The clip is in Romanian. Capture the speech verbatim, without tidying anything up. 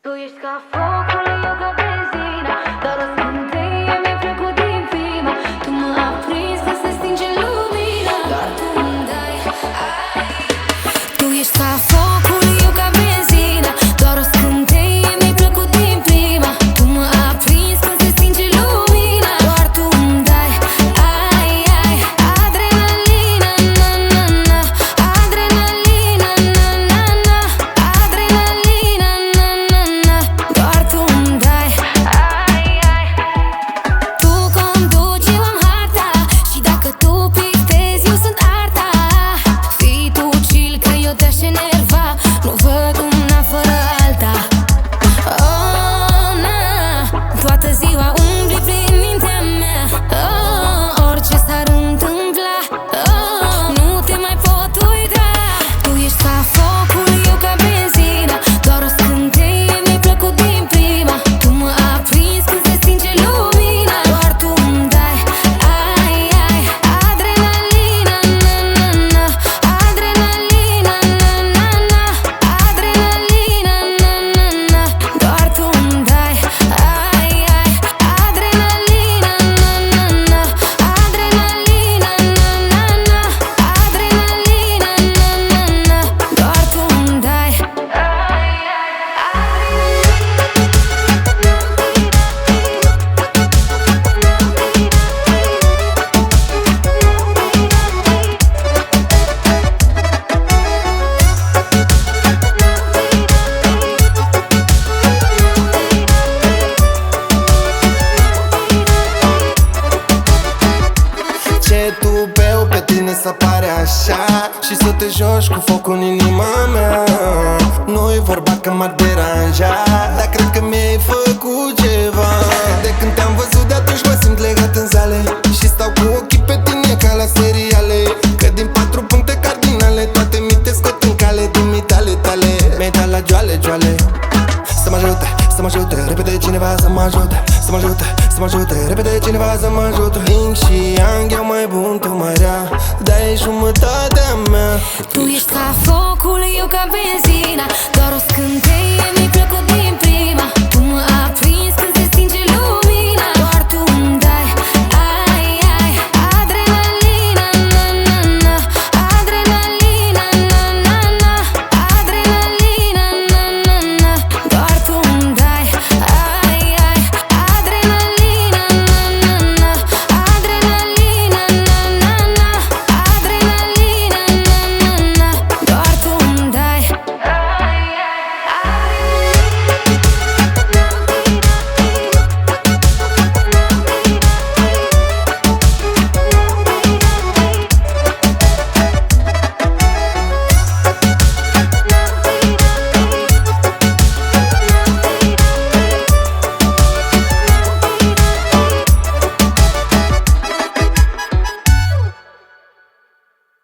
Tu ești ca focul, eu ca benzina, doar o scânteie mi-ai trecut din prima. Tu mă aprins că se stinge lumina, doar tu îmi dai. Tu ești ca focul, eu ca benzina, doar o scânteie mi-ai trecut din prima. Tu mă aprins că se stinge lumina, doar tu îmi dai. Ai, ai, adrenalina, na, na, na, adrenalina, na, na, na, adrenalina, na, na, na, doar tu îmi dai. Ai, ai, tu conduci, eu am harta, și dacă tu pictezi, eu sunt arta. Fii tu chill, că eu te-aș enerva, nu văd una fără alta. Oh, na, toată ziua umbli prin mintea mea. Oh, orice s-ar întâmpla, oh, nu te mai pot uita. Tu ești ca focul, eu ca benzina, doar o scânteie mi-ai plăcut din prima. Tu mă aprins când se stinge lumina, doar tu îmi dai. Ai, ai, adrenalina, na, na, na, adrenalina, na, na, na, adrenalina, na, na, na, doar tu îmi dai. Ai, ai, adrenalina, na, na, na, adrenalina, na, na, na, adrenalina, na, na, na, doar tu îmi dai. Ce tupeu pe tine să pare așa, și să te joci cu focul în inima mea. Nu-i vorba că m-ar deranja, dar cred că mi-ai făcut ceva. De când te-am văzut, de atunci mă simt legat în zale, și stau cu ochii pe tine ca la seriale. Că din patru puncte cardinale toate mi te scot în cale din mitale tale. Mi-ai dat la joale, joale. Să mă ajute, să mă ajute, repede cineva să mă ajute. Să mă ajute, să mă ajute, repede cineva să mă ajute. Yin și yang, eu mai bun, tu mai rea, dar e jumătatea mea. Tu ești ca focul, eu ca benzina, doar